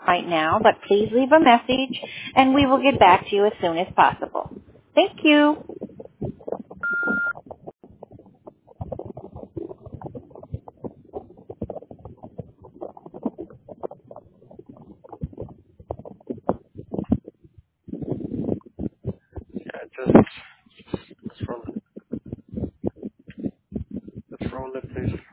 right now, but please leave a message and we will get back to you as soon as possible. Thank you. Yeah, just let's roll it, please.